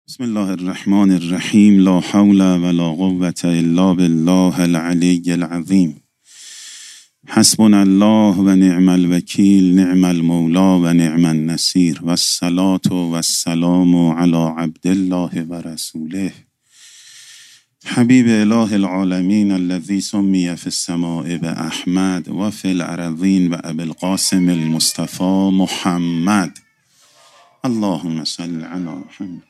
بسم الله الرحمن الرحیم. لا حول ولا قوة الا بالله العلی العظیم. حسبنا الله و نعم الوکیل، نعم المولا و نعم النصیر، و الصلاة و السلام علی عبد الله و رسوله حبیب اله العالمین الذی سمی فی السماء باحمد و فی الارضین و ابی القاسم المصطفى محمد. اللهم صل علی محمد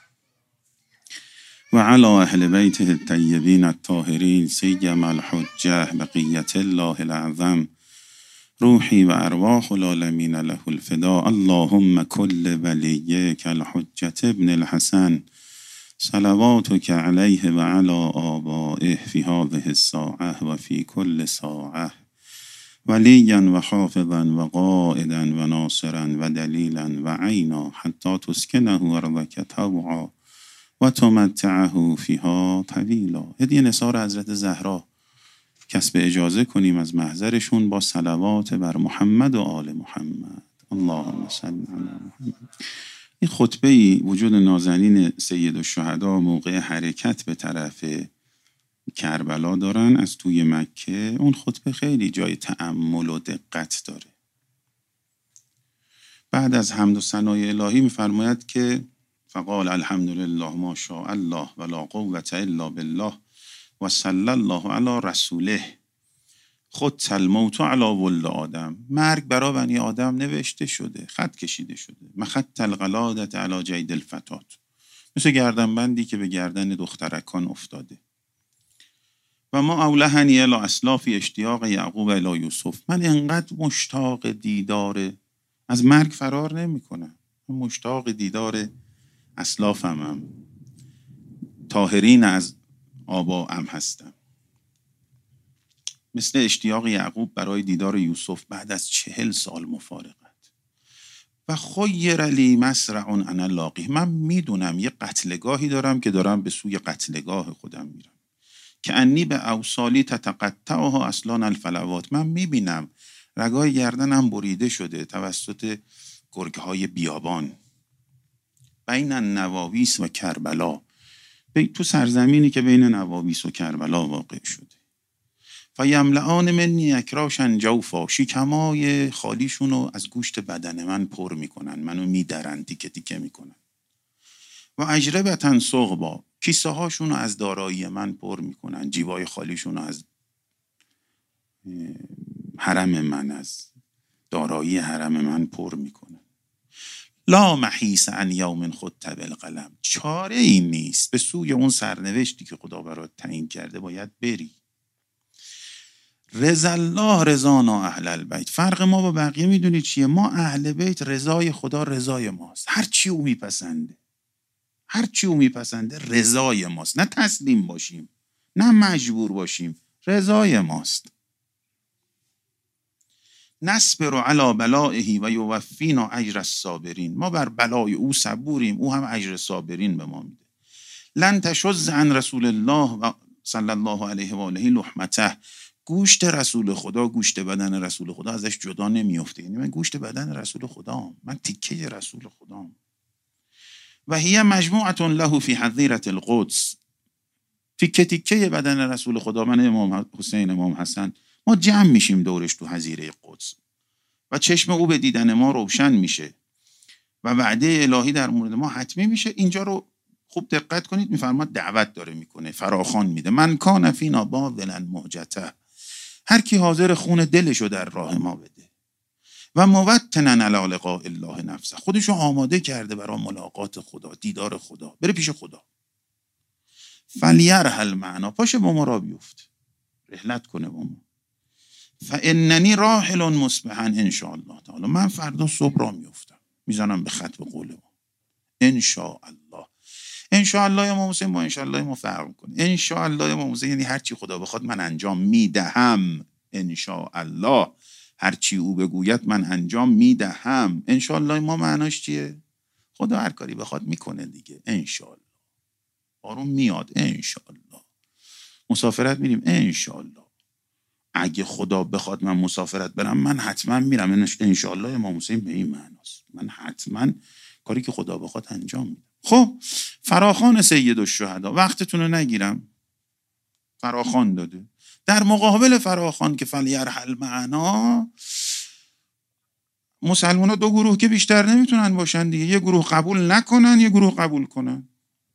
و علی اهل بیته الطیبین الطاهرین سیما الحجة بقیة الله الاعظم روحی و ارواح العالمین له الفداء. اللهم کل ولیک الحجة ابن الحسن صلواتک علیه و علی آبائه فی هذه الساعة و فی کل ساعة ولیا و حافظا و قائدا و ناصرا و دلیلا و عینا حتی تسکنه ارضک طوعا و تمتعه فیها طویلا. هدیه نثار حضرت زهرا کسب اجازه کنیم از محضرشون با صلوات بر محمد و آل محمد. اللهم صل علی محمد. این خطبه‌ای وجود نازنین سید الشهدا موقع حرکت به طرف کربلا دارن از توی مکه. اون خطبه خیلی جای تأمل و دقت داره. بعد از حمد و ثنای الهی می‌فرماید که فقال الحمد لله ما شاء الله ولا قوة الا بالله و صلی الله علی رسوله. خط الموت علی ولد آدم. مرگ برای بنی آدم نوشته شده، خط کشیده شده. مخط القلادة علی جید الفتات. مثل گردنبندی که به گردن دخترکان افتاده. و ما اولهنی الی اسلافی اشتیاق یعقوب الی یوسف. من انقدر مشتاق دیدار، از مرگ فرار نمی کنم، من مشتاق دیدار اسلافم طاهرین از آباءم هستم، مثل اشتیاق یعقوب برای دیدار یوسف بعد از 40 سال مفارقت. و خیر لی مسرع انا لاقیه. من میدونم یه قتلگاهی دارم که دارم به سوی قتلگاه خودم میرم. که انی به اوصالی تتقطعها اصلان الفلوات. من میبینم رگای گردنم بریده شده توسط گرگهای بیابان. بین نواویس و کربلا. تو سرزمینی که بین نواویس و کربلا واقع شده. فیملعان منی اکراشن جوفا. شکمای خالیشونو از گوشت بدن من پر میکنن، منو میدرن، تیکه تیکه میکنن. و اجربتن صغبا. کیسه هاشونو از دارایی من پر میکنن، جیبای خالیشونو از حرم من، از دارایی حرم من پر میکنن. لا محیص عن یوم خط بالقلم. چاره این نیست، به سوی اون سرنوشتی که خدا برات تعیین کرده باید بری. رضا الله رضانا اهل البیت. فرق ما با بقیه میدونی چیه؟ ما اهل بیت رضای خدا رضای ماست. هر چی او میپسنده، هر چی او میپسنده رضای ماست. نه تسلیم باشیم، نه مجبور باشیم، رضای ماست. نصبر علی بلائه و یوفینا اجر الصابرین. ما بر بلای او صبوریم، او هم اجر صابرین به ما میده. لن تشذ عن رسول الله و صلی الله علیه و آله لحمته. گوشت رسول خدا، گوشت بدن رسول خدا ازش جدا نمیفته. یعنی من گوشت بدن رسول خدام، من تیکه رسول خدام. و هی مجموعه له فی حظیره القدس. تیکه تیکه بدن رسول خدا، من امام حسین، امام حسن، ما جمع میشیم دورش تو حظیره قدس و چشم او به دیدن ما روشن میشه و وعده الهی در مورد ما حتمی میشه. اینجا رو خوب دقت کنید، میفرماد دعوت داره میکنه، فراخوان میده. من کان فینا باذلا معجته. هر کی حاضر خون دلشو در راه ما بده و موطنا علی لقاء الله نفسه. خودشو آماده کرده برای ملاقات خدا، دیدار خدا، بره پیش خدا. فلیرحل معنا. پاشه با ما را بیفت، رحلت کنه با ما. فاننی راحل مصبحا ان شاء الله تعالی. من فردا صبح را میافتم، میزنم به خط به قول ما. ان شاء الله. ان شاء الله امام حسین با ان شاء الله ما فرق میکنه. ان شاء الله امام حسین یعنی هر چی خدا بخواد من انجام میدهم. ان شاء الله هر چی او بگوید من انجام میدهم. ان شاء الله ما معناش چیه؟ خدا هر کاری بخواد میکنه دیگه. ان شاء الله. بارون میاد ان شاء الله. مسافرت میریم ان شاء الله. اگه خدا بخواد من مسافرت برم، من حتما میرم. ان شاء الله امام حسین به این معناست، من حتما کاری که خدا بخواد انجام میدم. خب فراخوان سیدالشهدا، وقتتون رو نگیرم، فراخوان داده. در مقابل فراخوان که فلیرحل معنا، مسلمان ها دو گروه که بیشتر نمیتونن باشن دیگه، یه گروه قبول نکنن یه گروه قبول کنن.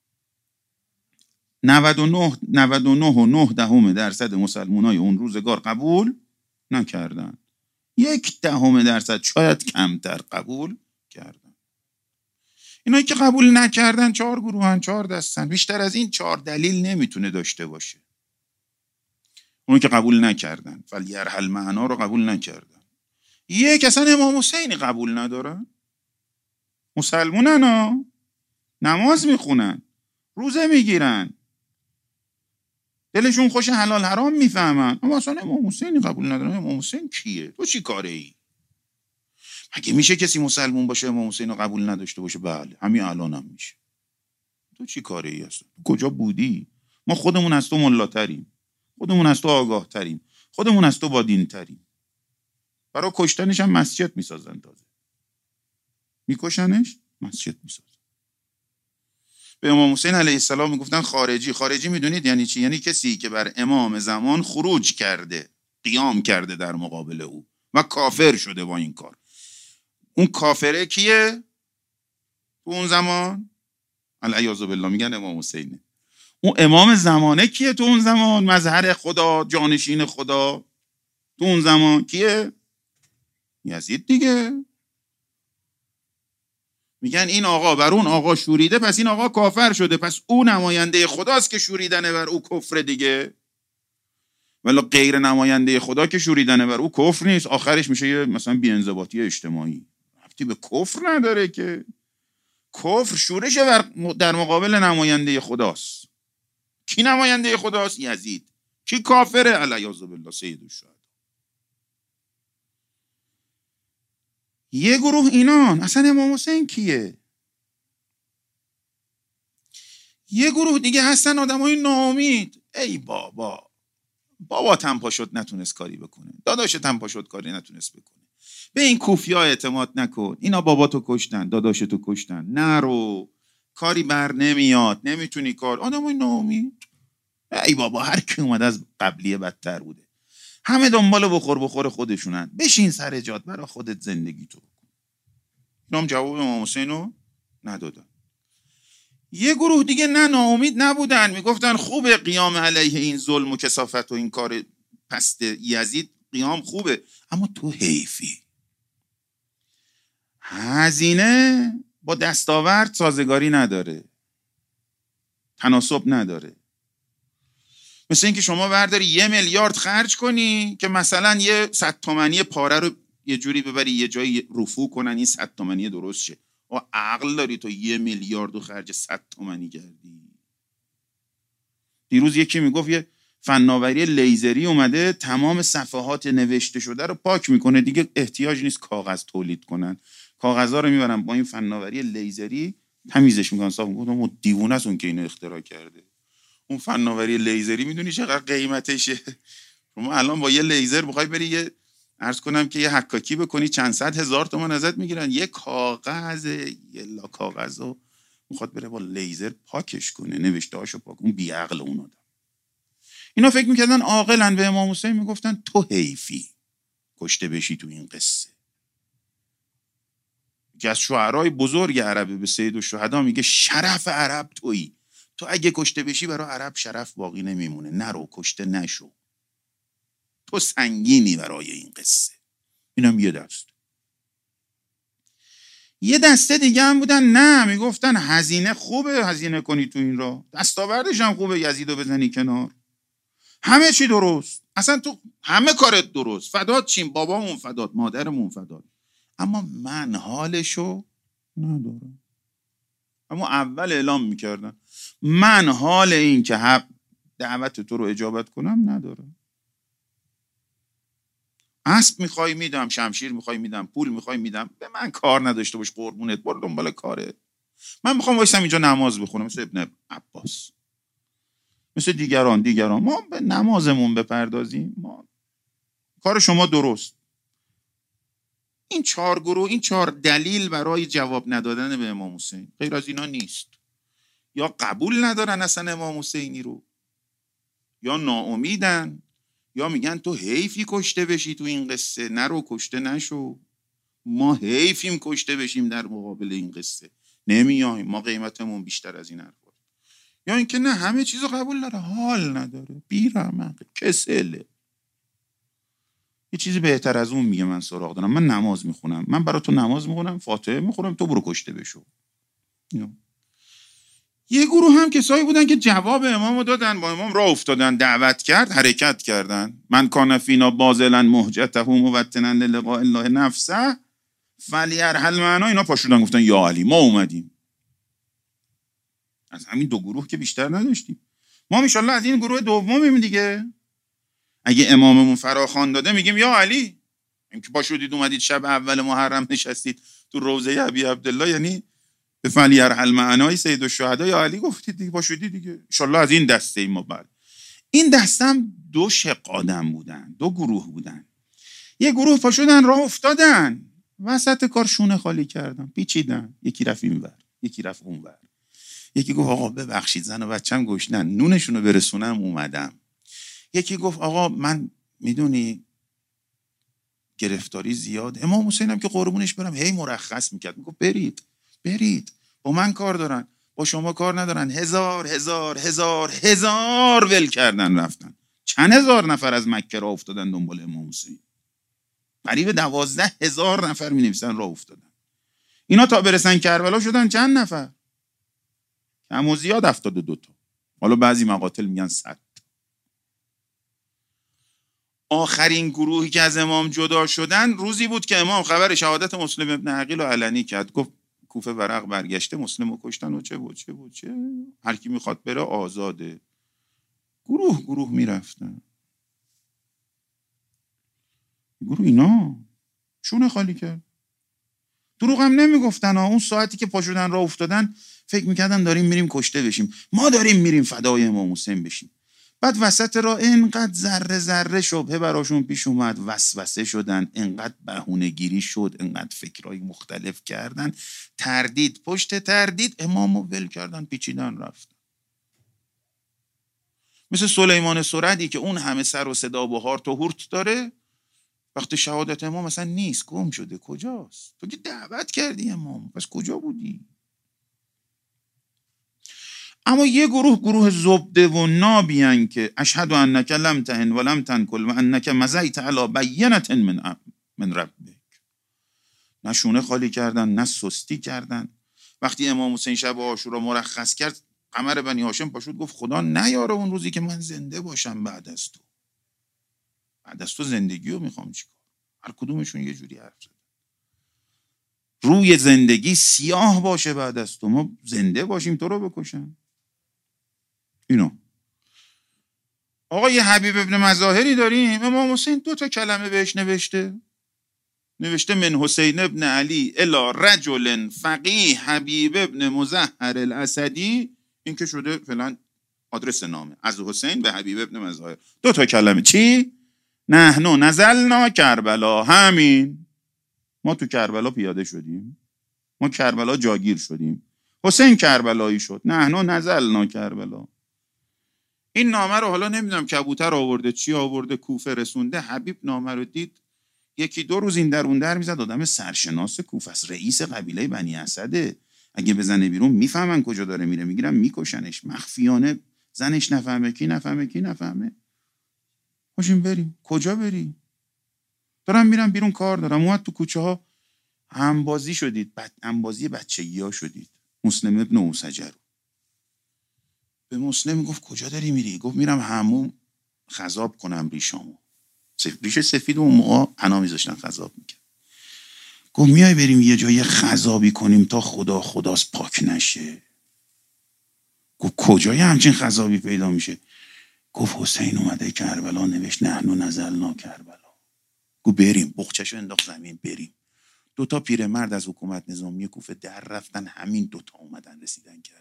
99.9% مسلمان های اون روزگار قبول نکردن، 0.1% شاید کمتر قبول کردن. اینایی که قبول نکردن 4 گروهن، 4 دستن، بیشتر از این 4 دلیل نمیتونه داشته باشه. اونایی که قبول نکردن فلیرحل معنا رو قبول نکردن. یک اصلا امام حسینی قبول ندارن، مسلمونن ها، نماز میخونن، روزه میگیرن، دلشون خوش حلال حرام میفهمن، اما اصلا امام حسینی قبول ندارن. امام حسین کیه؟ تو چی کاره ای؟ مگه میشه کسی مسلمون باشه امام حسین رو قبول نداشته باشه؟ بله همین الان هم میشه. تو چی کاره ای هست؟ کجا بودی؟ ما خودمون از تو ملاتریم، خودمون از تو آگاه تریم، خودمون از تو با دین تریم. برای کشتنش هم مسجد میسازن، تازه میکشنش مسجد میسازن. به امام حسین علیه السلام میگفتن خارجی. خارجی میدونید یعنی چی؟ یعنی کسی که بر امام زمان خروج کرده، قیام کرده در مقابل او و کافر شده با این کار. اون کافره کیه تو اون زمان؟ العیاذ بالله میگن امام حسینه. اون امام زمانه کیه تو اون زمان؟ مظهر خدا، جانشین خدا تو اون زمان کیه؟ یزید دیگه. میگن این آقا بر اون آقا شوریده، پس این آقا کافر شده، پس او نماینده خداست که شوریدنه بر او کفر دیگه. ولی غیر نماینده خدا که شوریدنه بر او کفر نیست، آخرش میشه یه مثلا بی‌انضباطی اجتماعی، ربطی به کفر نداره که. کفر شورش در مقابل نماینده خداست. کی نماینده خداست؟ یزید. کی کافره؟ العیاذ بالله سیدالشهدا. یه گروه اینان، اصلا امام حسین کیه؟ یه گروه دیگه هستن آدمای ناامید. ای بابا تنپا شد نتونست کاری بکنه، داداش تنپا شد کاری نتونست بکنه، به این کوفیا اعتماد نکن، اینا باباتو کشتن، داداشتو کشتن، نرو، کاری بر نمیاد، نمیتونی کار. آدمای ناامید. ای بابا هر کی اومد از قبلیه بدتر بوده، همه دنبال بخور خودشونن، بشین سر جات برای خودت زندگی تو بکن. اینا هم جواب امام حسین رو ندادن. یه گروه دیگه نه ناامید نبودن، میگفتن خوبه قیام علیه این ظلم و کثافت و این کار پست یزید، قیام خوبه، اما تو حیفی. هزینه با دستاورد سازگاری نداره، تناسب نداره. مثل اینکه شما برداری 1 میلیارد خرج کنی که مثلا یه 100 تومانی پاره رو یه جوری ببری یه جایی رفو کنن این 100 تومانی درست شه. و عقل داری تو 1 میلیارد رو خرج 100 تومانی کردی؟ دیروز یکی میگفت یه فناوری لیزری اومده تمام صفحات نوشته شده رو پاک میکنه، دیگه احتیاج نیست کاغذ تولید کنن، کاغذها رو میبرن با این فناوری لیزری تمیزش میکنن، صاف میکنن. اون دیوونه است اون که اینو اختراع کرده. اون فناوری لیزری میدونی چقدر قیمتشه؟ شما الان با یه لیزر بخوای بری یه عرض کنم که یه حکاکی بکنی چند صد هزار تومان ازت میگیرن. یه کاغذ، یه لا کاغذو میخواد بره با لیزر پاکش کنه، نوشته هاشو پاک. اون بیعقل اون آدم. اینا فکر میکردن عاقلن، به امام حسین میگفتن تو حیفی کشته بشی تو این قصه. که از شعرهای بزرگ عربه به سیدالشهدا میگه شرف عرب تویی، تو اگه کشته بشی برای عرب شرف باقی نمیمونه، نرو کشته نشو، تو سنگینی برای این قصه. اینم یه دست. یه دسته دیگه هم بودن نه، میگفتن هزینه خوبه، هزینه کنی تو این را، دستاوردش هم خوبه، یزیدو بزنی کنار، همه چی درست، اصلا تو همه کارت درست، فدات چیم، بابامون فدات، مادرمون فدات، اما من حالشو ندارم. اما اول اعلام میکردن من حال این که حق دعوت تو رو اجابت کنم ندارم. اسب میخوای میدم، شمشیر میخوای میدم، پول میخوای میدم، به من کار نداشته باش، قربونت، برو دنبال کاره. من میخوام وایسم اینجا نماز بخونم مثل ابن عباس، مثل دیگران ما به نمازمون بپردازیم، ما کار شما درست. این 4 گروه، این 4 دلیل برای جواب ندادن به امام حسین، غیر از اینا نیست. یا قبول ندارن اصلا امام حسینی رو، یا ناامیدن، یا میگن تو حیفی کشته بشی تو این قصه، نرو کشته نشو، ما حیفیم کشته بشیم در مقابل این قصه، نمیایم، ما قیمتمون بیشتر از این حرفا. یا اینکه نه همه چیزو قبول داره، حال نداره، بی‌رحمه، کسله. یه چیزی بهتر از اون میگه من سراغ دارم، من نماز میخونم، من برای تو نماز میخونم، فاتحه میخونم، تو برو کشته بشو. یه گروه هم کسایی بودن که جواب امامو دادن، با امام راه افتادن، دعوت کرد، حرکت کردن. من کان فینا باذلا مهجته موطنا للقاء الله نفسه فلیرحل معنا. اینا پاشودن گفتن یا علی ما اومدیم. از همین دو گروه که بیشتر نداشتیم. ما ان شاءالله از این گروه دومیم دیگه. اگه اماممون فراخوان داده میگیم یا علی. اینکه پاشودید اومدید شب اول محرم نشستید تو روضه ابی عبدالله، یعنی به فلیرحل معنای سید الشهدا یا علی گفتید دیگه، پاشودید دیگه. ان شاءالله از این دسته ایم ما. بعد این دسته هم دو شق آدم بودن، دو گروه بودن. یه گروه پاشودن راه افتادن، وسط کار شونه خالی کردن، پیچیدن، یکی رفت اینور، یکی رفت اونور. یکی گفت آقا ببخشید زن و بچه‌م گشنن، نونشونو برسونم اومدم. یکی گفت آقا من میدونی گرفتاری زیاد. امام حسین هم که قربونش برم هی مرخص میکرد، میگفت برید با من کار دارن، با شما کار ندارن. هزار ول کردن رفتن. چند هزار نفر از مکه راه افتادن دنبال امام حسین. قریب 12,000 نفر می‌نویسن راه افتادن. اینا تا برسن کربلا شدن چند نفر؟ کم و زیاد 72 تا. حالا بعضی مقاتل میگن 100. آخرین گروهی که از امام جدا شدن روزی بود که امام خبر شهادت مسلم ابن عقیل رو علنی کرد. گفت کوفه ورق برگشته، مسلم رو کشتن و چه هر کی میخواد بره آزاده. گروه میرفتن. گروه اینا شونه خالی کرد. دروغ هم نمیگفتن. اون ساعتی که پاشودن راه افتادن فکر میکردن داریم میریم کشته بشیم، ما داریم میریم فدای امام حسین بشیم. بعد وسط راه اینقدر ذره شبهه براشون پیش اومد، وسوسه شدن، اینقدر بهونه گیری شد، اینقدر فکرای مختلف کردن، تردید پشت تردید امامو ول کردن، پیچیدن رفتن. مثل سلیمان سرعی که اون همه سر و صدا و هارت و هورت داره، وقتی شهادت امام مثلا نیست، گم شده، کجاست؟ تو که دعوت کردی امام، پس کجا بودی؟ اما یه گروه زبده و نابیان که اشهد انک لم تهن و لم تنکل و انک مزیت علی بینة من ربک. نه شونه خالی کردن، نه سستی کردن. وقتی امام حسین شب عاشورا مرخص کرد، قمر بنی هاشم پاشد گفت خدا نیاره اون روزی که من زنده باشم بعد از تو زندگی رو میخوام چیکار. هر کدومشون یه جوری حرف زدن. روی زندگی سیاه باشه بعد از تو، ما زنده باشیم تو رو بکشن. اینو آقا یه حبیب ابن مظاهری داریم، امام حسین 2 کلمه بهش نوشته من حسین ابن علی الی رجل فقیه حبیب ابن مظهر الاسدی. این که شده فلان آدرس نامه از حسین به حبیب ابن مظاهر. 2 کلمه. چی؟ نحن نزلنا کربلا. همین ما تو کربلا پیاده شدیم، ما کربلا جاگیر شدیم، حسین کربلایی شد. نحن نزلنا کربلا. این نامه رو حالا نمیدونم کبوتر آورده چی آورده، کوفه رسونده. حبیب نامه رو دید، 1-2 روز این در اون در میزد. آدم سرشناس کوفه است، رئیس قبیله بنی اسده. اگه بزنه بیرون میفهمن کجا داره میره، میگیرن میکشنش مخفیانه. زنش نفهمه، کی نفهمه. باشیم بریم. کجا بری؟ دارم میرم بیرون، کار دارم. اومد تو کوچه ها همبازی شدید، همبازی بچگی ها شدید. مسلم ابن اوسجر به مسلم گفت کجا داری میری؟ گفت میرم حموم خضاب کنم ریشامو. ریش سفید اون موقع حنا میذاشتن خضاب میکرد. گفت میای بریم یه جای خضابی کنیم تا خداست پاک نشه. گفت کجای همچین خضابی پیدا میشه؟ گفت حسین اومده کربلا، نوشت نحن نزلنا کربلا. گفت بریم. بخچشو انداخت زمین، بریم. 2 پیرمرد از حکومت نظامی کوفه در رفتن، همین 2 اومدن رسیدن کربلا.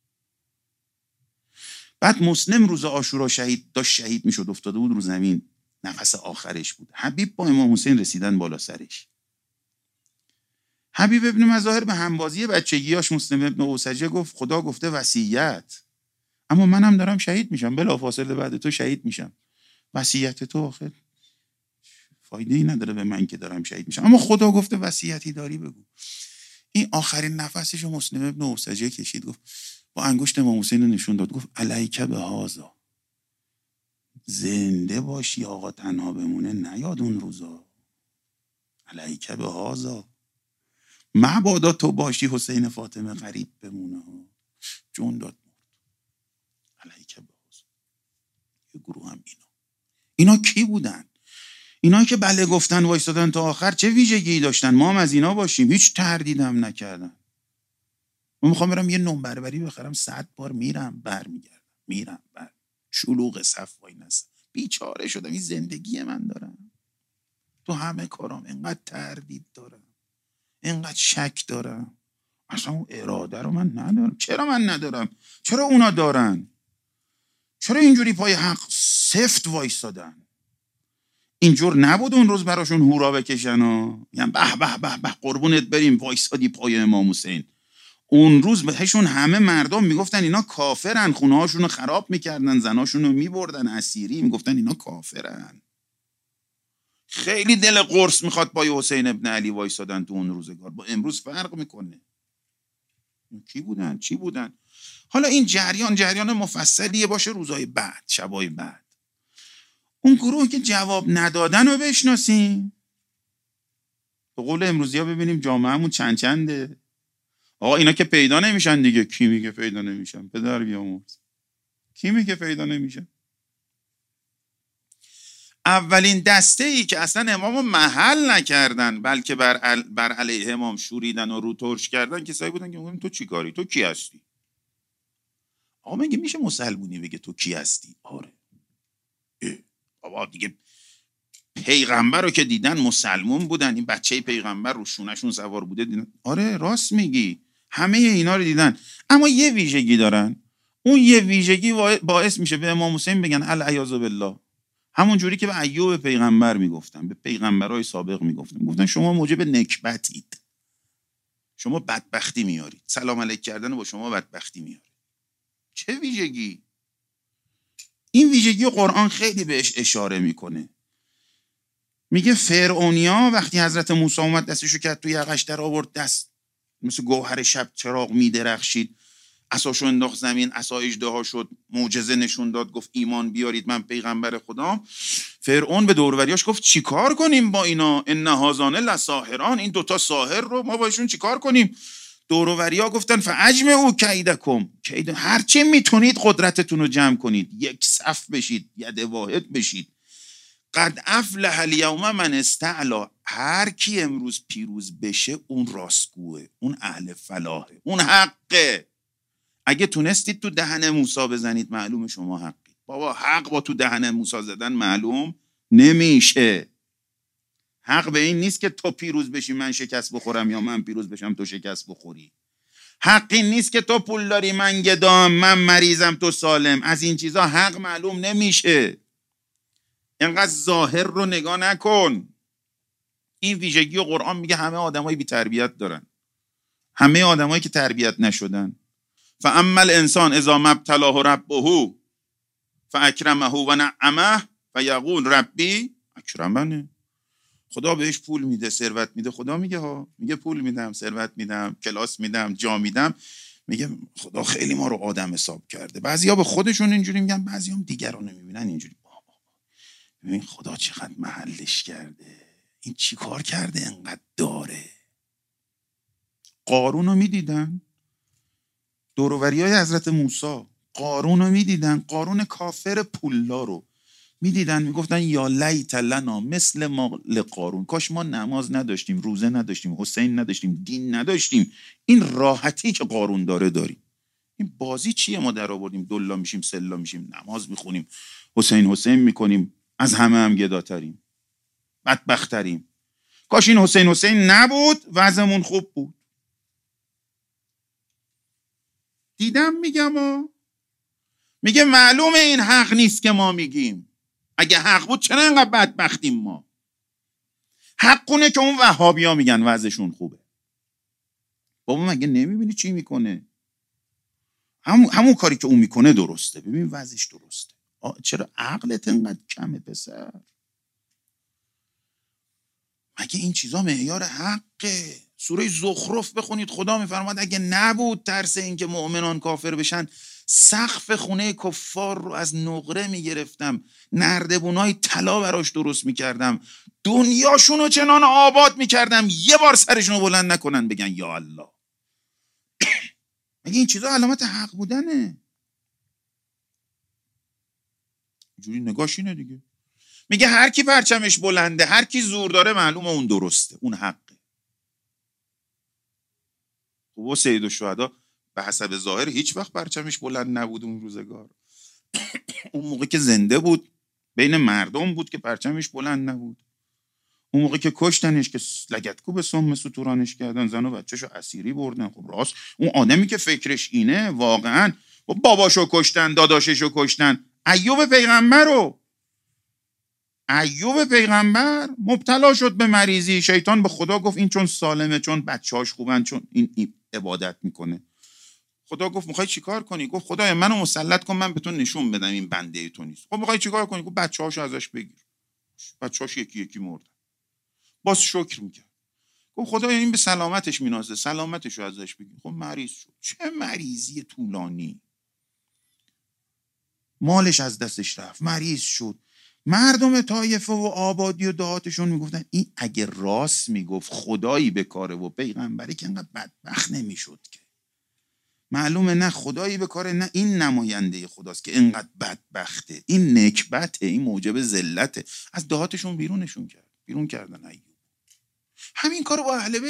بعد مسلم روز عاشورا شهید میشد، افتاده بود رو زمین، نفس آخرش بود. حبیب با امام حسین رسیدن بالا سرش. حبیب ابن مظاهر به همبازی بچگیاش مسلم ابن اوسجه گفت خدا گفته وصیت، اما منم دارم شهید میشم، بلافاصله بعد تو شهید میشم، وصیت تو آخر فایده ای نداره به من که دارم شهید میشم، اما خدا گفته وصیتی داری بگو. این آخرین نفسشو مسلم ابن اوسجه کشید، گفت با انگشت امام حسین نشون داد، گفت علیک بهذا، زنده باشی آقا تنها بمونه نیاد اون روزا، علیک بهذا، مبادا تو باشی حسین فاطمه غریب بمونه، جون داد مرد، علیک بهذا. یه گروه هم اینا کی بودن؟ اینا که بله گفتن وایستادن تا آخر چه ویژگی داشتن؟ ما هم از اینا باشیم. هیچ تردیدم نکردن. من میخوام برم یه نون بربری بخرم 100 بار میرم برمیگردم، شلوغ صف وای نست، بیچاره شدم. این زندگی من دارم، تو همه کارام اینقدر تردید دارم، اینقدر شک دارم، اصلا اون اراده رو من ندارم. چرا من ندارم؟ چرا اونا دارن؟ چرا اینجوری پای حق سفت وایستادن؟ اینجور نبود اون روز براشون هورا بکشن و میگن به به به به قربونت بریم وایسادی پای امام حسین. اون روز بهشون همه مردم میگفتن اینا کافرن، خونه هاشون رو خراب میکردن، زناشون رو میبردن اسیری، میگفتن اینا کافرن. خیلی دل قرص میخواد پای حسین ابن علی وایسادن تو اون روزگار، با امروز فرق میکنه. کی بودن؟ چی بودن؟ حالا این جریان مفصلیه باشه روزای بعد، شبای بعد. اون گروه که جواب ندادن رو بشناسیم. به قول امروزی ها ببینیم جامعهمون چنده. آقا اینا که پیدا نمیشن دیگه. کی میگه پیدا نمیشن؟ پدر بیامرز. کی میگه پیدا نمیشن؟ اولین دسته ای که اصلا امامو محل نکردن بلکه بر علیه امام شوریدن و رو ترش کردن کسایی بودن که میگن تو چی کاری؟ تو کی هستی؟ آقا میگه میشه مسلمونی بگه تو کی هستی؟ آره. بابا دیگه پیغمبر رو که دیدن مسلمون بودن، این بچه پیغمبر رو شونشون سوار بوده دیدن. آره راست میگی، همه اینا رو دیدن، اما یه ویژگی دارن. اون یه ویژگی باعث میشه به امام حسین بگن العیاذ بالله. همون جوری که به ایوب پیغمبر میگفتن، به پیغمبرای سابق میگفتن، گفتن شما موجب نکبتید، شما بدبختی میارید، سلام علیک کردن با شما بدبختی میاره. چه ویژگی؟ این ویژگی قرآن خیلی بهش اشاره میکنه. میگه فرعونیا وقتی حضرت موسی اومد دستشو کرد تو یقش در آورد، دست مثل گوهر شب چراغ میدرخشید، عصاشو انداخت زمین، عصا اژدها شد، معجزه نشون داد، گفت ایمان بیارید من پیغمبر خدام. فرعون به دوروریاش گفت چیکار کنیم با اینا؟ ان هذان لساحران، این دوتا ساحر رو ما باشون چیکار کنیم؟ دورووریا گفتن فاجمعوا کیدکم، هر چی میتونید قدرتتون رو جمع کنید، یک صف بشید، ید واحد بشید. قد افلح الیوم من استعلا، هر کی امروز پیروز بشه اون راستگوه، اون اهل فلاحه، اون حقه. اگه تونستید تو دهن موسی بزنید معلومه شما حقید. بابا حق با تو دهن موسی زدن معلوم نمیشه. حق به این نیست که تو پیروز بشی من شکست بخورم یا من پیروز بشم تو شکست بخوری. حق این نیست که تو پول داری من گدام، من مریضم تو سالم. از این چیزا حق معلوم نمیشه. اینقدر ظاهر رو نگاه نکن. این ویژگی و قرآن میگه همه آدمای بی تربیت دارن، همه آدمایی که تربیت نشدن. فاما الانسان اذا ما ابتلاه ربه فاکرمه و نعمه فیقول ربی اکرمنه. خدا بهش پول میده، ثروت میده، خدا میگه پول میدم، ثروت میدم، کلاس میدم، جا میدم، میگه خدا خیلی ما رو آدم حساب کرده. بعضیا به خودشون اینجوری میگن، بعضیا هم دیگران نمیبینن اینجوری. ببین خدا چقدر محلش کرده، این چی کار کرده انقدر داره. قارون رو میدیدن دوروریای حضرت موسی، قارون رو میدیدن، قارون کافر پولدار رو میدیدن، میگفتن یا لیت لنا مثل ما لقارون، کاش ما نماز نداشتیم، روزه نداشتیم، حسین نداشتیم، دین نداشتیم، این راحتی که قارون داریم. این بازی چیه؟ ما در آوردیم دلا میشیم، سلا میشیم، نماز میخونیم، حسین میکنیم، از همه هم گداتریم، بدبختریم. کاش این حسین نبود، وضعمون خوب بود. دیدم میگم میگه معلومه این حق نیست که ما میگیم. اگه حق بود چرا اینقدر بدبختیم ما؟ حقونه که اون وهابیا میگن وضعشون خوبه. بابا مگه نمیبینی چی میکنه؟ همون کاری که اون میکنه درسته. ببین وضعش درسته. چرا عقلت انقدر کمه پسر؟ مگه این چیزا معیار حقه؟ سوره زخرف بخونید، خدا میفرماد اگه نبود ترس این که مؤمنان کافر بشن، سقف خونه کفار رو از نقره میگرفتم، نردبونای طلا براش درست میکردم، دنیاشون رو چنان آباد میکردم یه بار سرشون رو بلند نکنن بگن یا الله. مگه این چیزا علامت حق بودنه؟ جوری نگاش اینه دیگه. میگه هر کی پرچمش بلنده، هر کی زور داره، معلومه اون درسته، اون حقه. خب سید الشهدا به حسب ظاهر هیچ وقت پرچمش بلند نبود اون روزگار. اون موقع که زنده بود بین مردم بود که پرچمش بلند نبود. اون موقع که کشتنش که لگدکوب سم ستورانش کردن، زن و بچه‌شو اسیری بردن. خب راست اون آدمی که فکرش اینه واقعا باباشو کشتن، داداششو کشتن. ایوب پیغمبر مبتلا شد به مریضی. شیطان به خدا گفت این چون سالمه، چون بچه‌هاش خوبن، چون این عبادت میکنه. خدا گفت میخوای چیکار کنی؟ گفت خدایا منو مسلط کن، من به تو نشون بدم این بنده تو نیست. خب میخوای چیکار کنی؟ گفت بچه‌هاشو ازش بگیر. بچه‌هاش یکی یکی مردن. باز شکر میکرد. گفت خدایا این به سلامتش مینازه، سلامتشو ازش بگیر. خب مریض شد. چه مریضی طولانی. مالش از دستش رفت، مریض شد. مردم طایفه و آبادی و دهاتشون میگفتن این اگه راست میگفت خدایی به کاره و پیغمبری که انقدر بدبخت نمیشد که. معلومه نه خدایی به کاره، نه این نماینده خداست که انقدر بدبخته. این نکبته، این موجب ذلته. از دهاتشون بیرون کردن ایوب. همین کارو با اهل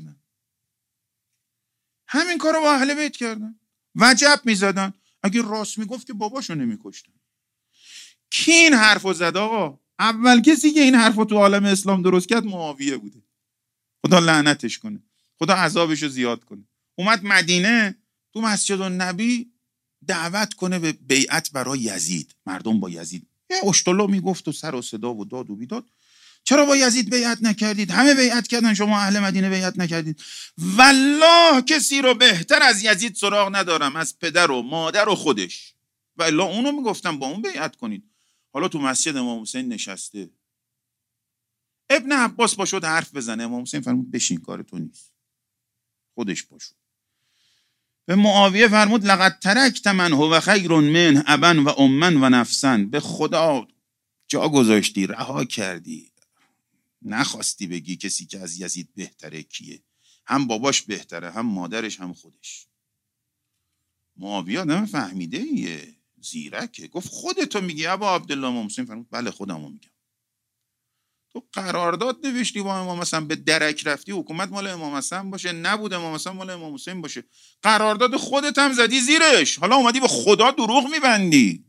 بیت کردن. وجب میزدن. اگه راست میگفت که باباشو نمیکشتن. کی این حرفو زد آقا؟ اول کسی که این حرفو تو عالم اسلام درست کرد معاویه بوده. خدا لعنتش کنه، خدا عذابشو زیاد کنه. اومد مدینه تو مسجد النبی دعوت کنه به بیعت برای یزید. مردم با یزید یه اشتلا میگفت و سر و صدا و داد و بیداد. چرا با یزید بیعت نکردید؟ همه بیعت کردن، شما اهل مدینه بیعت نکردید. والله کسی رو بهتر از یزید سراغ ندارم، از پدر و مادر و خودش. والله اونو میگفتم با اون بیعت کنید. حالا تو مسجد امام حسین نشسته، ابن عباس باشد حرف بزنه، امام حسین فرمود بشین، کار تو نیست، خودش باشد. به معاویه فرمود لقد ترکت من هو خیر من ابا و اما و نفسا. به خدا جا گذاشتی، رها کردی، نخواستی بگی کسی که از یزید بهتره کیه. هم باباش بهتره، هم مادرش، هم خودش. معاویه آدم فهمیده ایه، زیرکه. گفت خودتو میگی ابا عبدالله؟ امام حسین فرمود بله خودمو میگم. تو قرارداد نوشتی با امام حسن، به درک رفتی حکومت مال امام حسن باشه، نبود امام حسن مال امام حسین باشه. قرارداد خودت هم زدی زیرش، حالا اومدی به خدا دروغ میبندی.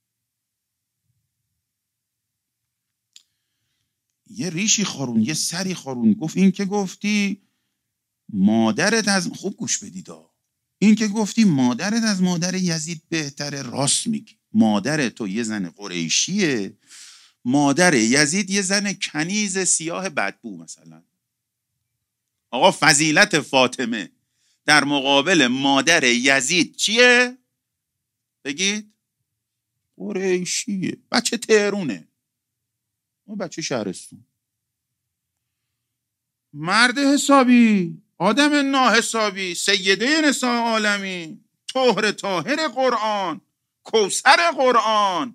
یه ریشی خارون، یه سری خارون. گفت این که گفتی مادرت از، خوب گوش بدیدا، این که گفتی مادرت از مادر یزید بهتره، راست میگی. مادر تو یه زن قریشیه، مادر یزید یه زن کنیز سیاه بدبو مثلا. آقا فضیلت فاطمه در مقابل مادر یزید چیه؟ بگید. قریشیه، بچه تهرونه، اون بچه شهرستون. مرد حسابی، آدم ناحسابی، سیده نساء عالمی، طاهر قرآن، کوثر قرآن،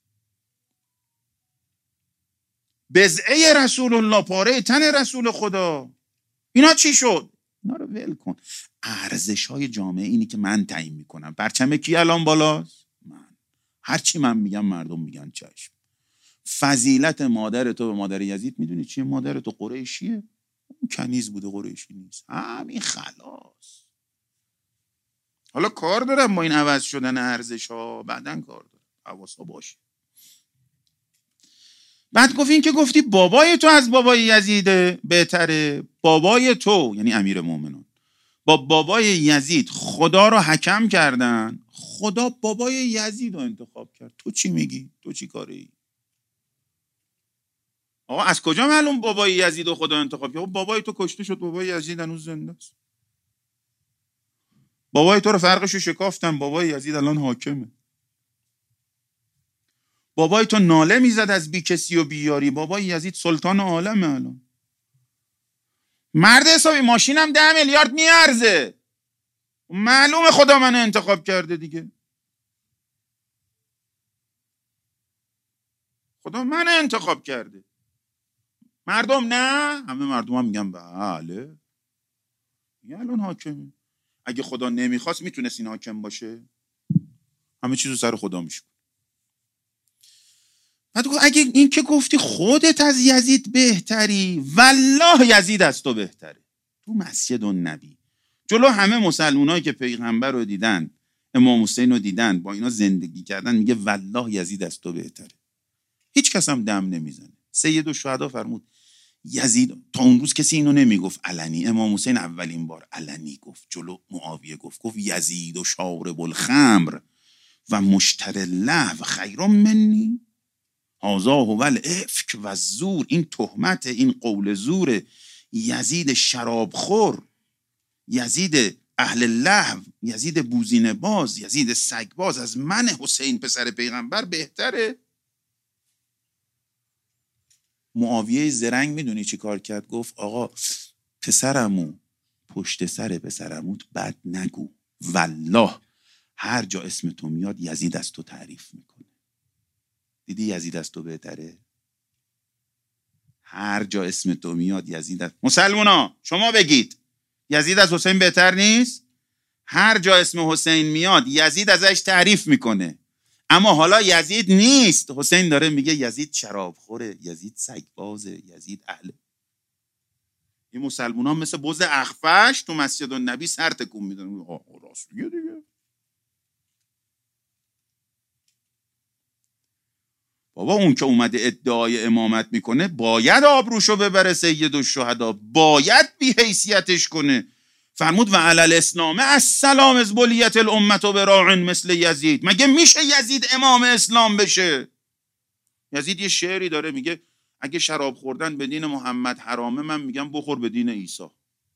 بضعه رسول الله، پاره تن رسول خدا. اینا چی شد؟ اینا رو ول کن. ارزش های جامعه اینی که من تعیین میکنم. پرچم کی الان بالاست؟ من. هرچی من میگم مردم میگن چشم. فضیلت مادر تو به مادر یزید میدونی چیه؟ مادر تو قریشیه، اون کنیز بوده، قریشی نیست. همین خلاص. حالا کار دارم با این عوض شدن ارزش ها، بعدن کار دارم، حواسا باشه. بعد گفت این که گفتی بابای تو از بابای یزید بهتره، بابای تو یعنی امیر مومنان با بابای یزید خدا رو حکم کردن، خدا بابای یزید رو انتخاب کرد. تو چی میگی؟ تو چی کاره ای؟ آقا از کجا معلوم بابای یزید رو خدا انتخاب کرد؟ بابای تو کشته شد، بابای یزید هنوز زنده است. بابای تو رو فرقشو شکافتن، بابای یزید الان حاکمه. بابای تو ناله میزد از بی کسی و بیاری، بابای یزید سلطان عالمه الان. مرد حسابی ماشینم 10 میلیارد میارزه، معلومه خدا منو انتخاب کرده دیگه. خدا منو انتخاب کرده. مردم نه، همه مردم هم میگن بله، میگن الان حاکمه. اگه خدا نمیخواست میتونست این حاکم باشه؟ همه چیزو سر خدا میشه. بعد اگه این که گفتی خودت از یزید بهتری، والله یزید از تو بهتره. تو مسجد النبی جلو همه مسلمانایی که پیغمبر رو دیدن، امام حسین رو دیدن، با اینا زندگی کردن، میگه والله یزید از تو بهتره. هیچ کس هم دم نمیزنه. سید الشهدا فرمود یزید، تا اون روز کسی اینو نمیگفت علنی، امام حسین اولین بار علنی گفت، جلو معاویه گفت یزید و شارب الخمر و مشتر اللهو خیر منی، هذا هو الافک و الزور. این تهمت، این قول زور. یزید شرابخور، یزید اهل لهو، یزید بوزینه باز، یزید سگ باز از من حسین پسر پیغمبر بهتره. معاویه زرنگ میدونی چی کار کرد؟ گفت آقا پسرمو پشت سر پسرموت بد نگو، والله هر جا اسم تو میاد یزید از تو تعریف میکنه. دیدی یزید از تو بهتره؟ هر جا اسم تو میاد یزید از... مسلمونا شما بگید یزید از حسین بهتر نیست؟ هر جا اسم حسین میاد یزید ازش تعریف میکنه. اما حالا یزید نیست، حسین داره میگه یزید شرابخوره، یزید سگبازه، یزید اهل. این مسلمونا مثل بز اخفش تو مسجد النبی سر تکون میدن. راست میگه دیگه. بابا اون که اومده ادعای امامت میکنه باید آبروشو ببره سید الشهدا، باید بی حیثیتش کنه. فرمود و علی الاسلام السلام از بلیت الامت و براع مثل یزید. مگه میشه یزید امام اسلام بشه؟ یزید یه شعری داره میگه اگه شراب خوردن به دین محمد حرامه، من میگم بخور به دین عیسی.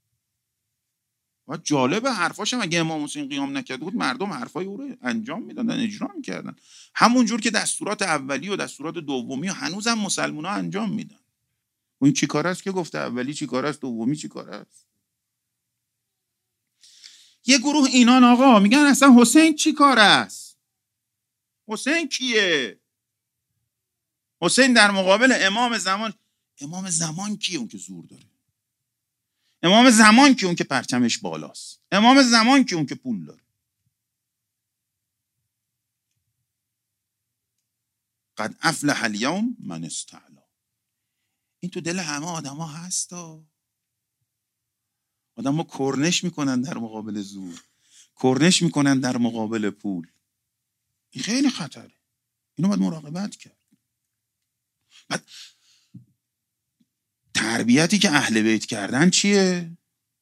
و جالب حرفاشم، اگه امام حسین قیام نکرده بود مردم حرفای او رو انجام میدادن، اجرا میکردن، همون جور که دستورات اولی و دستورات دومی هنوزم مسلمونا انجام میدن. این چی کار است که گفته اولی چی کار است دومی چی کار است؟ یه گروه اینان آقا میگن اصلا حسین چی کار است؟ حسین کیه؟ حسین در مقابل امام زمان. امام زمان کیه؟ اون که زور داره. امام زمان کیه؟ اون که پرچمش بالاست. امام زمان کیه؟ اون که پول داره. قد افلح الیوم من استعلا. این تو دل همه آدما هستا. آدما کرنش میکنن در مقابل زور، کرنش میکنن در مقابل پول. این خیلی خطره. اینو باید مراقبت کرد. بعد تربیتی که اهل بیت کردن چیه؟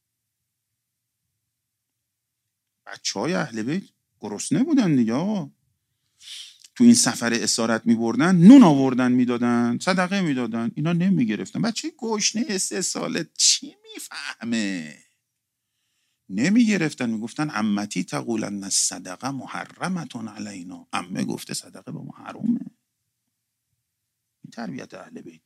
بچهای اهل بیت گرسنه بودن دیگه آقا. تو این سفر اسارت میبردن، نون آوردن میدادن، صدقه میدادن، اینا نمیگرفتن. بچه گشنه 3 ساله چی میفهمه؟ نمیگرفتن، میگفتن عمتی تقولن الصدقه محرمتون علینا. عمه گفته صدقه به ما حرومه. این تربیت اهل بیت.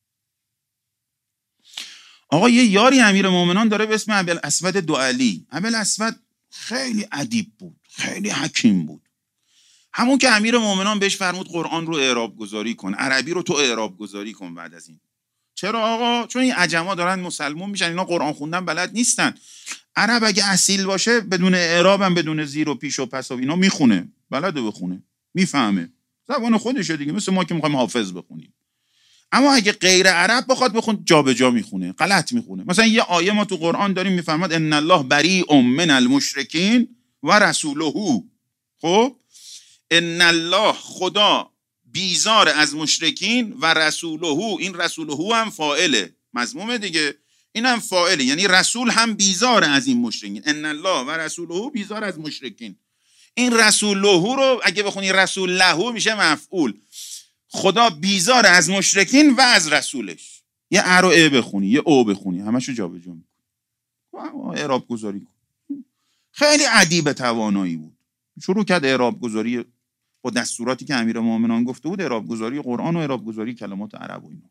آقا یه یاری امیرالمومنین داره به اسم ابوالاسود دؤلی. ابوالاسود خیلی ادیب بود، خیلی حکیم بود. همون که امیرالمومنین بهش فرمود قرآن رو اعراب گذاری کن، عربی رو تو اعراب گذاری کن بعد از این. چرا آقا؟ چون این عجما دارن مسلمون میشن، اینا قرآن خوندن بلد نیستن. عرب اگه اصیل باشه بدون اعراب هم بدون زیر و پیش و پس و اینا میخونه، بلده بخونه، میفهمه، زبان خودشه دیگه، مثل ما که میخوایم حافظ بخونیم. اما اگه غیر عرب بخواد بخون جابجا میخونه، غلط میخونه. مثلا یه آیه ما تو قرآن داریم میفرماد ان الله بریء من المشرکین و رسوله. خب ان الله خدا بیزار از مشرکین و رسوله، این رسوله هم فاعله، مضمومه دیگه، این هم فاعله، یعنی رسول هم بیزار از این مشرکین. ان الله و رسوله بیزار از مشرکین. این رسوله رو اگه بخونی رسول له میشه مفعول. خدا بیزار از مشرکین و از رسولش. یه ا رو ا بخونی، یه او بخونی، همشو جابجا میکنی، اعراب گذاری کن. خیلی ادیب توانایی بود. شروع کرد اعراب گذاری با دستوراتی که امیرالمومنین گفته بود، اعراب گذاری قرآن و اعراب گذاری کلمات عرب و اینا.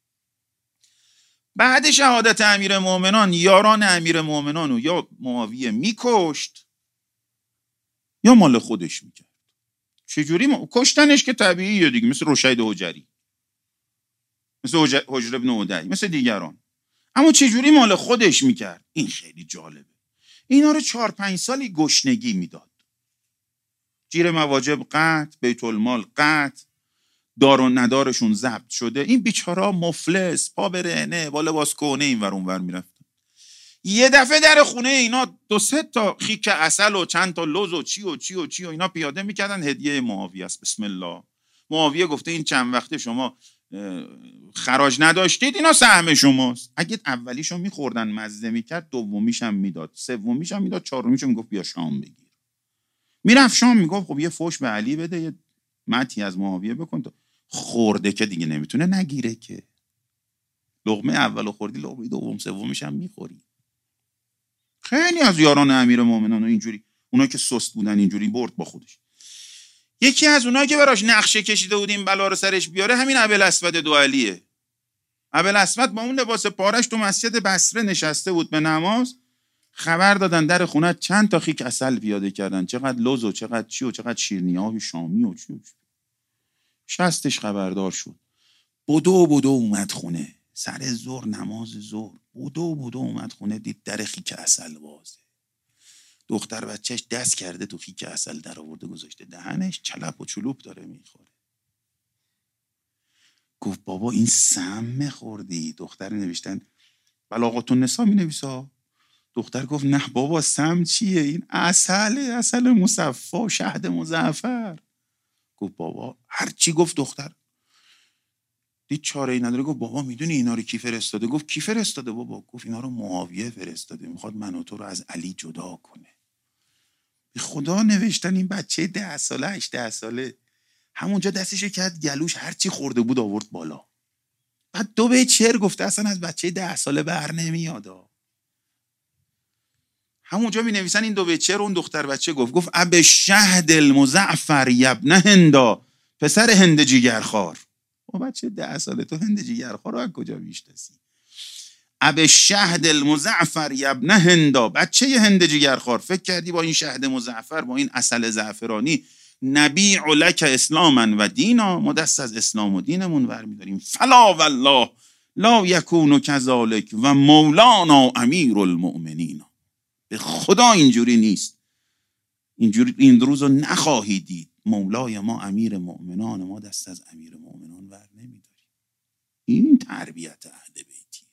بعد شهادت امیرالمومنین یاران امیرالمومنین رو یا معاویه میکشت یا مال خودش میکرد. چجوری کشتنش که طبیعیه دیگه، مثل رشید حجری، مثل حجر ابن عدی، مثل دیگران. اما چجوری مال خودش میکرد؟ این خیلی جالبه. اینا رو 4-5 سالی گشنگی میداد، جیر مواجب قطع، بیت المال قطع، دار و ندارشون ضبط شده. این بیچارا مفلس، پا به رهنه، با لباس کهنه اینور اونور میرفتن. یه دفعه در خونه اینا 2-3 تا خیک عسل و چند تا لوز و چی و اینا پیاده میکردن، هدیه معاویه است. بسم الله. معاویه گفته این چند وقته شما خراج نداشتید، اینا سهم شماست. اگه اولیشو میخوردن مزه میکرد، دومیش هم میداد، سومیش هم میداد، چهارمیشو میگفت بیا شام بگیر. میرفت شام، میگفت خب یه فوش به علی بده، یه متی از معاویه بکن. تو خورده که دیگه نمیتونه نگیره که. لقمه اولو خوردی، لقمه دوم سومیش هم میخوری. خیلی از یاران امیرالمومنین اینجوری، اونایی که سست بودن اینجوری برد با خودش. یکی از اونایی که براش نقشه کشیده بود این بلا رو سرش بیاره همین ابوالاسود دوئلیه. ابوالاسود با اون لباس پارش تو مسجد بصره نشسته بود به نماز. خبر دادن در خونه چند تا خیک عسل پیاده کردن، چقدر لوز و چقدر چی و چقدر شیرینی‌های شامی و چی. شستش خبردار شد. بدو اومد خونه سر ظهر، نماز ظهر. بدو اومد خونه، دید در خیک عسل بازه. دختر بچهش دست کرده تو خیک عسل، در آورده گذاشته دهنش، چلپ و چلوپ داره میخوره. گفت بابا این سم خوردی. دختر نوشتن بلاغت النساء می نویسا. دختر گفت نه بابا سم چیه، این عسل مصفا، شهد مزعفر. گفت بابا هرچی گفت دختر دید چاره ای نداره. گفت بابا میدونی اینا رو کی فرستاده؟ گفت کی فرستاده بابا؟ گفت اینا رو معاویه فرستاده، میخواد من و تو رو از علی جدا کنه. به خدا نوشتن این بچه 10 ساله 8 ساله همونجا دستش کرد گلوش، هرچی خورده بود آورد بالا. بعد 2 بیت شعر گفته، اصلا از بچه 10 ساله بر نمیاد. همونجا می نویسن این 2 بیت شعر اون دختر بچه گفت اب شهد المزعفر یبن هندا، پسر هند جیگرخوار. و بچه 10 ساله تو هند جیگرخوار رو از کجا میشناسی؟ اب شهد المزعفر یبن هندا، بچه هند جیگرخوار. فکر کردی با این شهد مزعفر، با این عسل زعفرانی، نبیع لک اسلاما و دینا، ما دست از اسلام و دینمون برمیداریم. فلا والله لا یکون کذالک و مولانا امیر المؤمنین. به خدا اینجوری نیست، اینجوری این روز رو نخواهی دید. مولای ما امیر مؤمنان، ما دست از امیر مؤمنان ور نمیداریم. این تربیت اهل بیتی.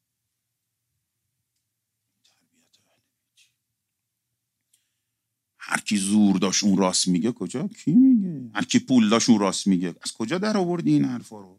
هر کی زور داشت اون راست میگه. کجا؟ کی میگه؟ هر کی پول داشت اون راست میگه. از کجا در آوردی این حرفا رو؟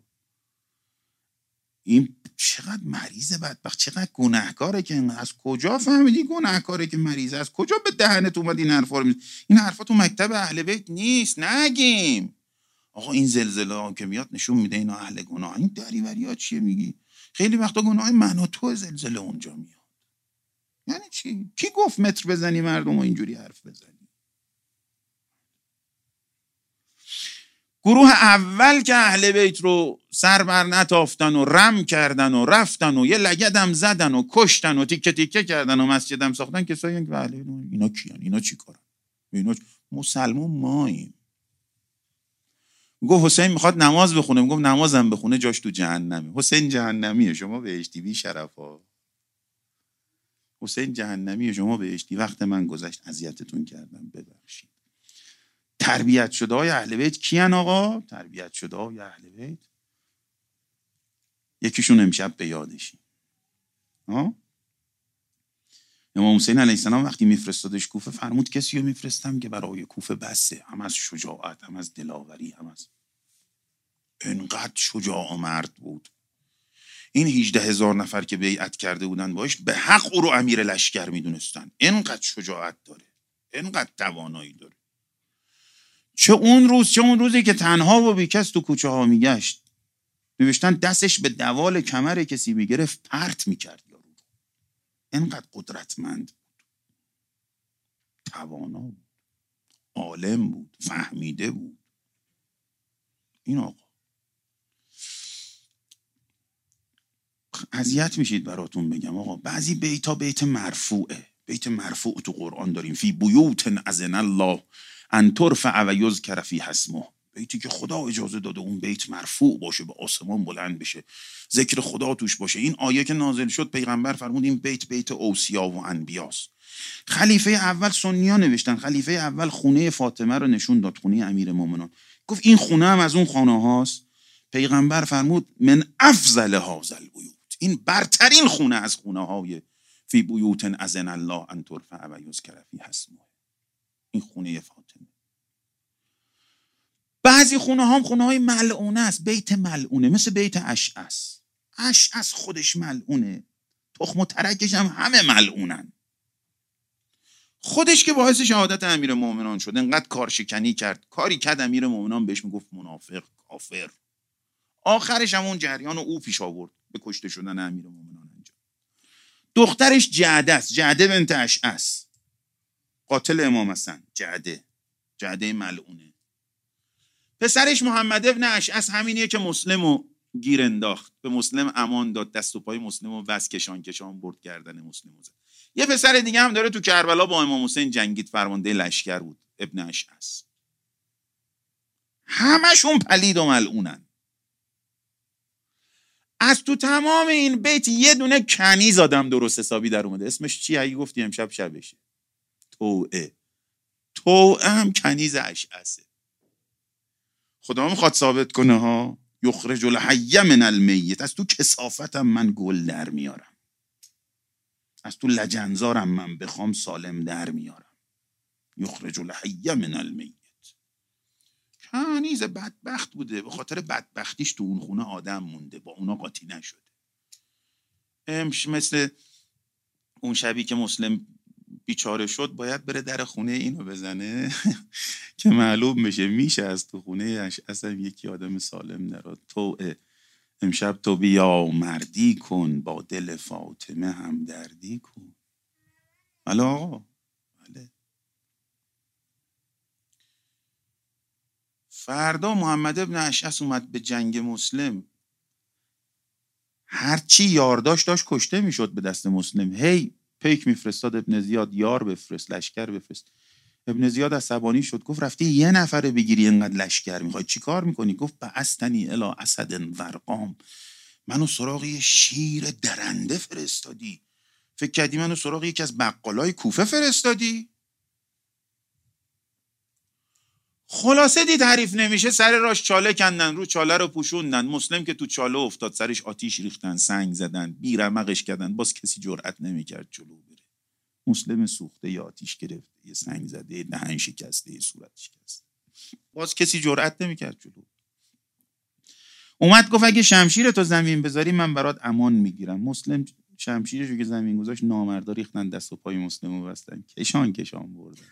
این چقدر مریضه بدبخت، چقدر گناهکاره که از کجا فهمیدی گناهکاره که مریضه؟ از کجا به دهنت اومد این حرفا رو؟ این حرفا تو مکتب اهل بیت نیست. نگیم آقا این زلزله ها که میاد نشون میده اینا اهل گناه. این دریوری‌ها چیه میگی؟ خیلی وقتا گناه من و تو زلزله اونجا میاد. یعنی چی؟ کی گفت متر بزنی مردم و اینجوری حرف بزنی؟ گروه اول که اهل بیت رو سر بر نتافتن و رم کردن و رفتن و یه لگدم زدن و کشتن و تیکه تیکه کردن و مسجدم ساختن، کسایی که اهل اینا کیان؟ اینا چی کارن؟ اینا مسلمان ماییم. گفت حسین میخواد نماز بخونه. گفت نمازم بخونه جاش تو جهنمه. حسین جهنمیه شما بهشتی، بی شرفا. حسین جهنمیه شما بهشتی. وقت من گذشت، اذیتتون کردم، ببخشید. تربیت شده های اهل بیت کیان آقا؟ تربیت شده های اهل بیت یکیشون امشب به یادشی. امام حسین علیه السلام وقتی میفرستادش کوفه فرمود کسی رو میفرستم که برای کوفه بسه، هم از شجاعت، هم از دلاوری، هم از انقدر شجاع مرد بود. این 18,000 نفر که بیعت کرده بودن باش به حق او رو امیر لشکر میدونستن. انقدر شجاعت داره، انقدر توانایی داره. چه اون روزی که تنها و بیکس تو کوچه ها میگشت، نوشتن دستش به دوال کمر کسی میگرفت پرت میکرد یارو. انقدر قدرتمند بود. توانا بود، عالم بود، فهمیده بود. این آقا اذیت میشید براتون بگم آقا، بعضی بیتا بیت مرفوعه. بیت مرفوع تو قرآن داریم، فی بیوت اذن الله ان ترفع و یذکر فیها اسمه. بیتی که خدا اجازه داده اون بیت مرفوع باشه، به آسمان بلند بشه، ذکر خدا توش باشه. این آیه که نازل شد پیغمبر فرمود این بیت اوصیا و انبیاست. خلیفه اول سنی‌ها نوشتن، خلیفه اول خونه فاطمه رو نشون داد، خونه امیرالمومنین، گفت این خونه هم از اون خانه هاست. پیغمبر فرمود من افضل هذا البیوت، این برترین خونه از خونه های فی بیوت اذن الله ان ترفع و یذکر فیها اسمه، این خونه فاطمه. بعضی خونه ها هم خونه های ملعونه است، بیت ملعونه، مثل بیت اشعث. اشعث خودش ملعونه، تخم و ترکش هم همه ملعونن. خودش که باعث شهادت امیرالمومنین شد، انقدر کارشکنی کرد، کاری کرد امیرالمومنین بهش میگفت منافق، کافر. آخرش هم اون جریان او پیش آورد به کشته شدن امیرالمومنین انجام. دخترش جعده است، جعده بنت اشعث، قاتل امام حسن، جعده ملعونه. پسرش محمد ابن اشعث همینیه که مسلمو گیر انداخت، به مسلم امان داد، دست و پای مسلمو بس کشان برد، گردن مسلمو زد. یه پسر دیگه هم داره تو کربلا با امام حسین جنگید، فرمانده لشکر بود، ابن اشعث. همشون پلید و ملعونن. از تو تمام این بیت یه دونه کنیز آدم درست حسابی در اومده. اسمش چیه؟ اگه گفتی امشب شبشه. توعه هم کنیز اشعثه. خدا میخواد ثابت کنه ها، یخرج الحی من المیت، از تو کثافتم من گل در میارم، از تو لجنزارم من بخوام سالم در میارم. یخرج الحی من المیت. کنیز بدبخت بوده، به خاطر بدبختیش تو اون خونه آدم مونده، با اونا قاطی نشده. مثل اون شبی که مسلم بیچاره شد، باید بره در خونه اینو بزنه که معلوم بشه میشه از تو خونه اشعث یکی آدم سالم دراد. تو امشب تو بیا مردی کن، با دل فاطمه هم دردی کن. بله آقا، بله. فردا محمد ابن اشعث اومد به جنگ مسلم، هرچی یارداش داشت کشته میشد به دست مسلم. هی پیک میفرستاد ابن زیاد، یار بفرست، لشکر بفرست. ابن زیاد عصبانی شد، گفت رفتی یه نفر بگیری اینقدر لشکر میخوای چی کار میکنی؟ گفت بعثتنی الی اسد ورقام، منو سراغ یه شیر درنده فرستادی. فکر کردی منو سراغ یکی از بقالای کوفه فرستادی؟ خلاصه دید حریف نمیشه، سر راش چاله کندن، رو چاله رو پوشوندن. مسلم که تو چاله افتاد، سرش آتیش ریختن، سنگ زدن، بیرمقش کردن، باز کسی جرأت نمیکرد جلو بره. مسلم سوخته، یه آتیش گرفته، یه سنگ زده، یه دهن شکسته، یه صورت شکسته، باز کسی جرأت نمیکرد جلو. اومد گفت اگه شمشیرتو زمین بذاری من برات امان میگیرم. مسلم شمشیرشو که زمین گذاشت، نامردا ریختن دست و پای مسلمو بستن، کشان بردن،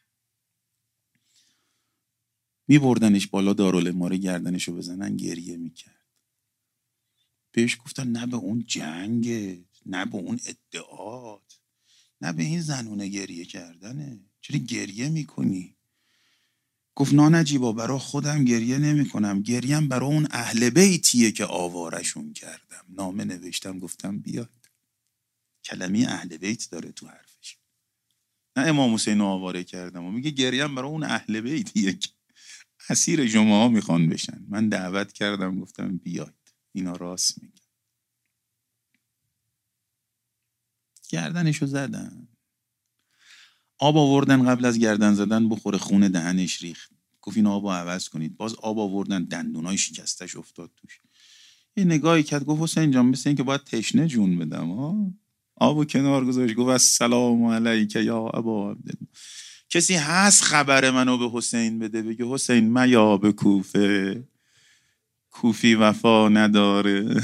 میبردنش بالا دارالاماره، گردنشو بزنن، گریه میکرد. بهش گفتن نه به اون جنگت، نه به اون ادعات، نه به این زنونه گریه کردنه، چرا گریه میکنی؟ گفت نجیبا برا خودم گریه نمی کنم، گریم برا اون اهل بیتیه که آوارشون کردم. نامه نوشتم گفتم بیاد. کلمه اهل بیت داره تو حرفش، نه امام حسین آواره کردم. و میگه گریم برا اون اهل بیتیه که اسیر شما میخوان بشن، من دعوت کردم گفتم بیاد. اینا راست میگن. گردنشو زدن، آب آوردن، قبل از گردن زدن بخوره خون دهنش ریخت. گفت این آبو عوض کنید. باز آب آوردن، دندونای شکستش افتاد توش. یه نگاهی کرد، گفت حسین جان مثل این که باید تشنه جون بدم. آبو کنار گذاشت، گفت السلام علیک یا ابا عبدالله، کسی هست خبر منو به حسین بده، بگه حسین میا به کوفه، کوفی وفا نداره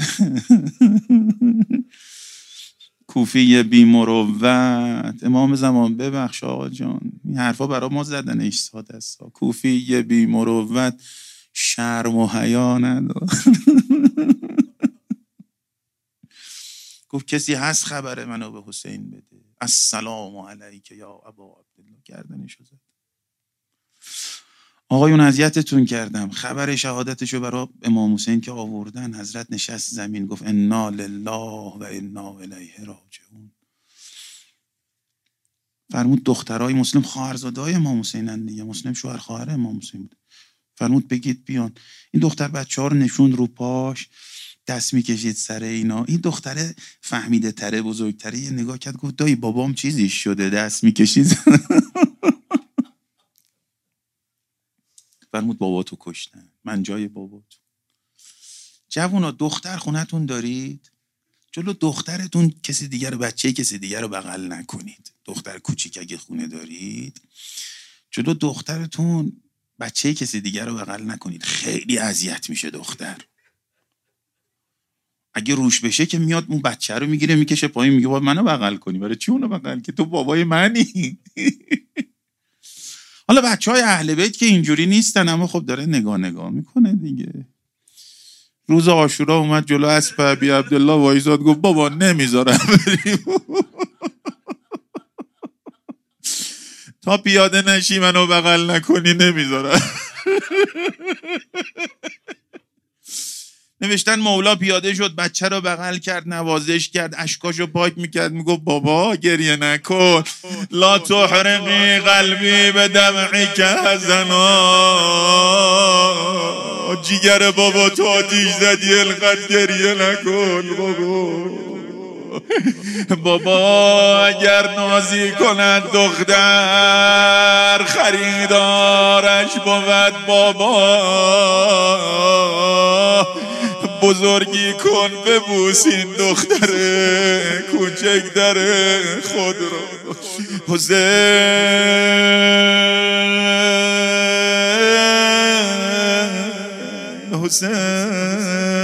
کوفی بی مروت. امام زمان ببخش آقا جان، این حرفا برا ما زدنش ساده است. کوفی بی مروت، شرم و حیا نداره گفت کسی هست خبر منو به حسین بده. السلام علیک یا ابا عبدالله، گردنشو زد. آقایون اذیتتون کردم. خبر شهادتشو برای امام حسین که آوردن، حضرت نشست زمین گفت انا لله و انا الیه راجعون. فرمود دخترای مسلم خواهرزاده‌های امام حسینن دیگه، مسلم شوهر خواهر امام حسین بود. فرمود بگید بیان. این دختر بچه‌ها رو نشوند رو پاش، دست میکشید سر اینا. این دختره فهمیده تره، بزرگتره، یه نگاه کرد گفت دایی بابام چیزیش شده دست میکشید. فرمود باباتو کشتن، من جای باباتو. جوونا دختر خونتون دارید، جلو دخترتون کسی دیگر، بچه کسی دیگر رو بغل نکنید. دختر کوچیک اگه خونه دارید، جلو دخترتون بچه کسی دیگر رو بغل نکنید، خیلی اذیت میشه دختر. اگه روش بشه که میاد اون بچه رو میگیره میکشه پایین، میگه باید منو بغل کنی. برای چی اونو بغل که تو بابای منی؟ حالا بچهای اهل بیت که اینجوری نیستن، اما خب داره نگاه میکنه دیگه. روز عاشورا اومد جلو اسب ابی عبدالله وایزاد گفت بابا نمیذارم بریم. تا پیاده نشی منو بغل نکنی نمیذارم. نوشتن مولا پیاده شد، بچه رو بغل کرد، نوازش کرد، اشکاشو پاک میکرد، میگفت بابا گریه نکن، لا تحرقی قلبی به دمعی که حزنا، جیگر بابا تو آتیش زدی القدر گریه نکن بابا. بابا اگر نازی کند دختر، خریدارش بود بابا. بزرگی کن ببوسین دختر کوچک در خود را. حسین